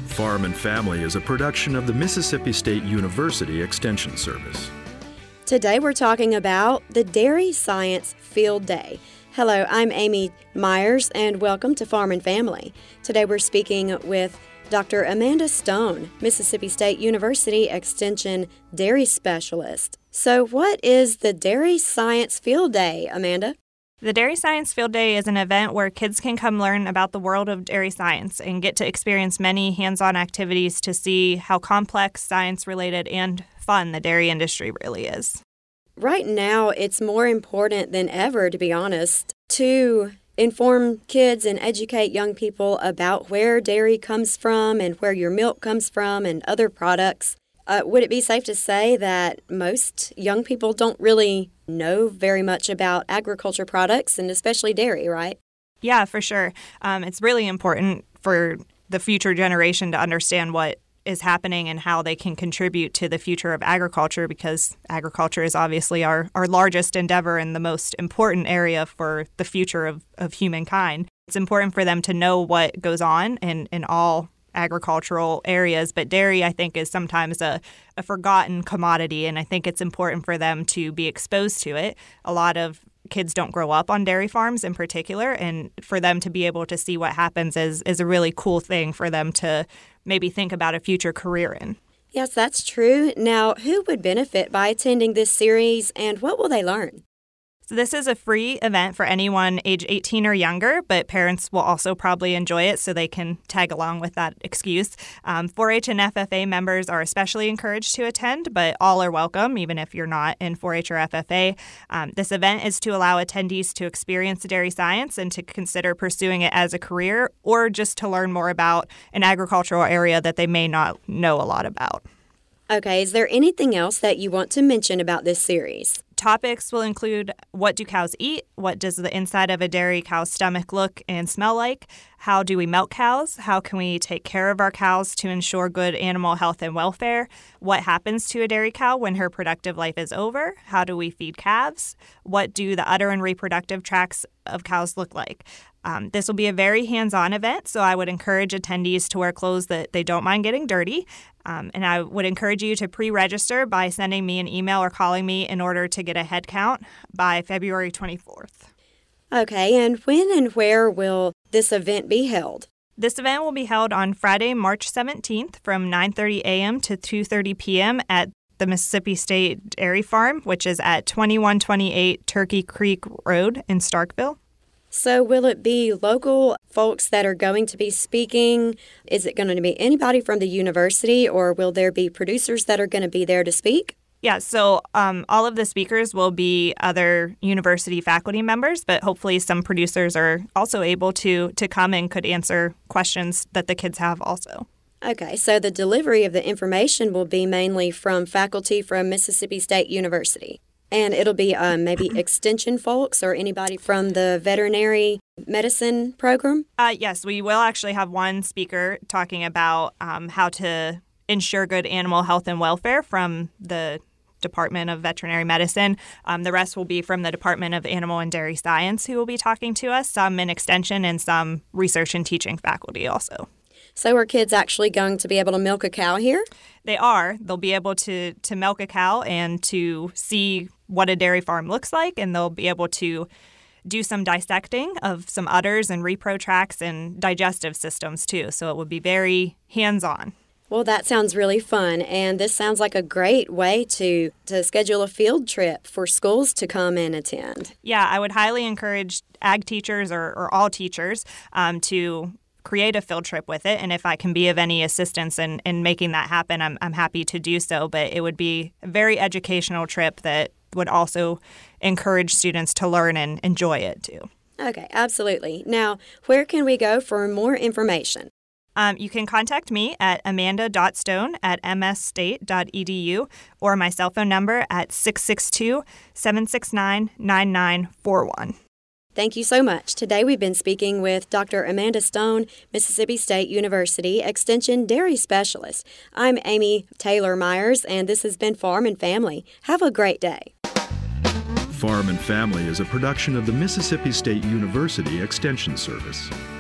Farm and Family is a production of the Mississippi State University Extension Service. Today we're talking about the Dairy Science Field Day. Hello, I'm Amy Myers, and welcome to Farm and Family. Today we're speaking with Dr. Amanda Stone, Mississippi State University Extension Dairy Specialist. So what is the Dairy Science Field Day, Amanda? The Dairy Science Field Day is an event where kids can come learn about the world of dairy science and get to experience many hands-on activities to see how complex, science-related, and fun the dairy industry really is. Right now, it's more important than ever, to be honest, to inform kids and educate young people about where dairy comes from and where your milk comes from and other products. Would it be safe to say that most young people don't really know very much about agriculture products and especially dairy, right? Yeah, for sure. It's really important for the future generation to understand what is happening and how they can contribute to the future of agriculture, because agriculture is obviously our largest endeavor and the most important area for the future of humankind. It's important for them to know what goes on in all agricultural areas, but dairy, I think, is sometimes a forgotten commodity, and I think it's important for them to be exposed to it. A lot of kids don't grow up on dairy farms in particular, and for them to be able to see what happens is a really cool thing for them to maybe think about a future career in. Yes, that's true. Now, who would benefit by attending this series, and what will they learn? So this is a free event for anyone age 18 or younger, but parents will also probably enjoy it so they can tag along with that excuse. 4-H and FFA members are especially encouraged to attend, but all are welcome, even if you're not in 4-H or FFA. This event is to allow attendees to experience dairy science and to consider pursuing it as a career, or just to learn more about an agricultural area that they may not know a lot about. Okay, is there anything else that you want to mention about this series? Topics will include what do cows eat, what does the inside of a dairy cow's stomach look and smell like, how do we milk cows, how can we take care of our cows to ensure good animal health and welfare, what happens to a dairy cow when her productive life is over, how do we feed calves, what do the udder and reproductive tracts of cows look like. This will be a very hands-on event, so I would encourage attendees to wear clothes that they don't mind getting dirty. And I would encourage you to pre-register by sending me an email or calling me in order to get a head count by February 24th. Okay, and when and where will this event be held? This event will be held on Friday, March 17th from 9:30 a.m. to 2:30 p.m. at the Mississippi State Dairy Farm, which is at 2128 Turkey Creek Road in Starkville. So will it be local folks that are going to be speaking? Is it going to be anybody from the university, or will there be producers that are going to be there to speak? Yeah, so all of the speakers will be other university faculty members, but hopefully some producers are also able to come and could answer questions that the kids have also. Okay, so the delivery of the information will be mainly from faculty from Mississippi State University. And it'll be maybe extension folks or anybody from the veterinary medicine program? Yes, we will actually have one speaker talking about how to ensure good animal health and welfare from the Department of Veterinary Medicine. The rest will be from the Department of Animal and Dairy Science, who will be talking to us, some in extension and some research and teaching faculty also. So are kids actually going to be able to milk a cow here? They are. They'll be able to milk a cow and to see what a dairy farm looks like, and they'll be able to do some dissecting of some udders and repro tracts and digestive systems too. So it would be very hands-on. Well, that sounds really fun, and this sounds like a great way to schedule a field trip for schools to come and attend. Yeah, I would highly encourage ag teachers or all teachers to create a field trip with it. And if I can be of any assistance in making that happen, I'm happy to do so. But it would be a very educational trip that would also encourage students to learn and enjoy it too. Okay, absolutely. Now, where can we go for more information? You can contact me at amanda.stone@msstate.edu or my cell phone number at 662-769-9941. Thank you so much. Today we've been speaking with Dr. Amanda Stone, Mississippi State University Extension Dairy Specialist. I'm Amy Taylor Myers, and this has been Farm and Family. Have a great day. Farm and Family is a production of the Mississippi State University Extension Service.